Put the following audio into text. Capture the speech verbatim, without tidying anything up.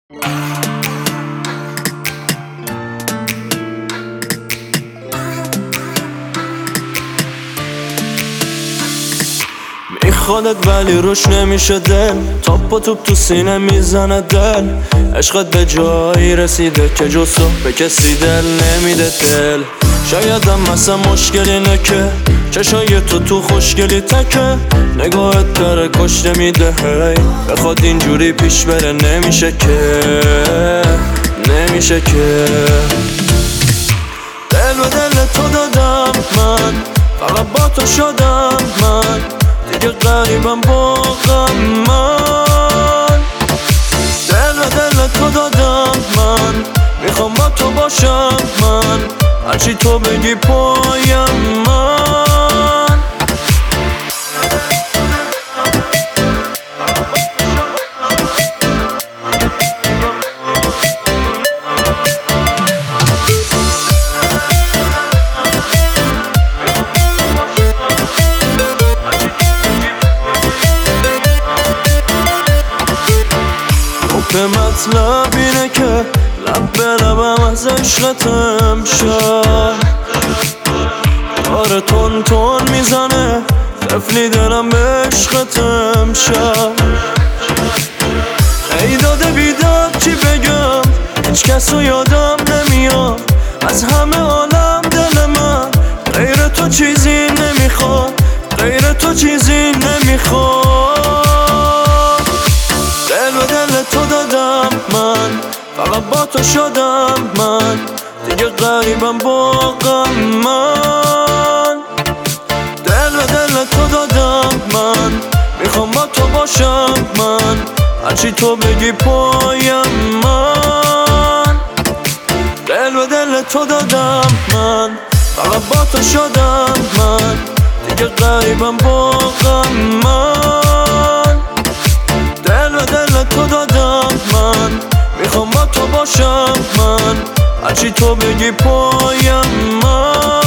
میخوادت ولی روش نمیشه دل، تاپ و توپ تو سینه میزنه دل. عشقت به جایی رسیده که جز تو به کسی دل نمیده دل. شایدم مثلا مشکل اینه که چشای تو تو خوشگلی تکه، نگاهت داره کشته میده هی. بخواد اینجوری پیش بره نمیشه که، نمیشه که. دل و دل تو دادم من، فقط با تو شدم من، دیگه غریبم با غم من. دل و دل تو دادم من، میخوام با تو باشم من، هرچی تو بگی پایم من. به مطلب اینه که لب به لبم از عشقتم شد، آره تون تون میزنه طفلی دلم به عشقتم شد. ای داده بیداد چی بگم، هیچ کس رو یادم نمیاد از همه عالم. دل من غیر تو چیزی نمیخواد، غیر تو چیزی نمیخواد. دل و دل تو دادم من، فقط با تو شدم من، دیگه غریبم با غم من. دل و دل تو دادم من، میخوام با تو باشم من، هرچی تو بگی پایم من. دل و دل تو دادم من، فقط با تو شدم من، دیگه غریبم با غم من. دل و دل تو دادم من، میخوام با تو باشم من، هرچی تو بگی پایم من.